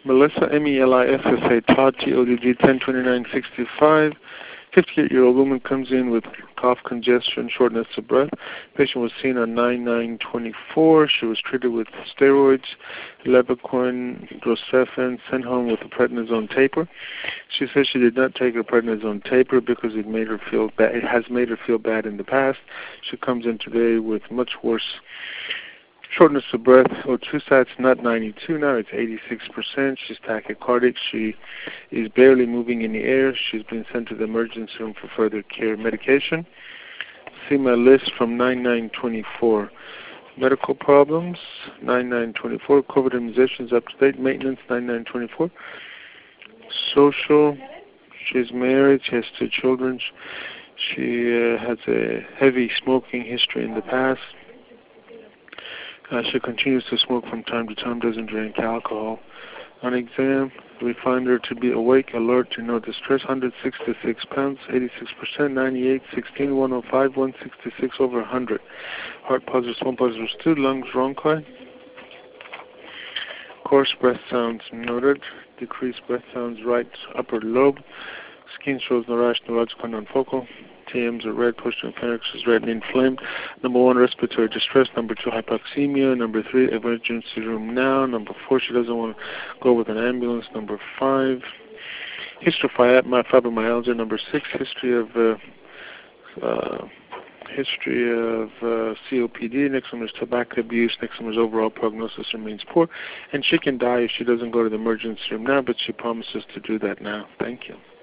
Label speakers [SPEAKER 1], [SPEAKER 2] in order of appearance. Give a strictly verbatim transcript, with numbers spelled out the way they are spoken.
[SPEAKER 1] Melissa, M E L I S S A, Todd, T O D G, ten twenty-nine sixty-five. fifty-eight-year-old woman comes in with cough, congestion, shortness of breath. Patient was seen on nine nine twenty-four. She was treated with steroids, Levaquin, Drosefen, sent home with a prednisone taper. She says she did not take her prednisone taper because it made her feel bad. It has made her feel bad in the past. She comes in today with much worse shortness of breath. O two sats not ninety-two now, it's eighty-six percent. She's tachycardic. She is barely moving in the air. She's been sent to the emergency room for further care medication. See my list from nine nine twenty-four. Medical problems, nine nine twenty-four. COVID immunizations up to date. Maintenance, nine nine twenty-four. Social, she's married. She has two children. She uh, has a heavy smoking history in the past. Uh, she continues to smoke from time to time, doesn't drink alcohol. On exam, we find her to be awake, alert, to no distress, one hundred sixty-six pounds, eighty-six percent, ninety-eight, sixteen, one oh five, one sixty-six over one hundred. Heart positive, small positive two, lungs bronchi. Coarse breath sounds noted. Decreased breath sounds right upper lobe. Skin shows no rash, neurological, non-focal. T Ms are red, push to pharynx is red and inflamed. Number one, respiratory distress. Number two, hypoxemia. Number three, emergency room now. Number four, she doesn't want to go with an ambulance. Number five, history of fibromyalgia. Number six, history of uh, uh, history of uh, C O P D. Next one is tobacco abuse. Next one is overall prognosis remains poor. And she can die if she doesn't go to the emergency room now, but she promises to do that now. Thank you.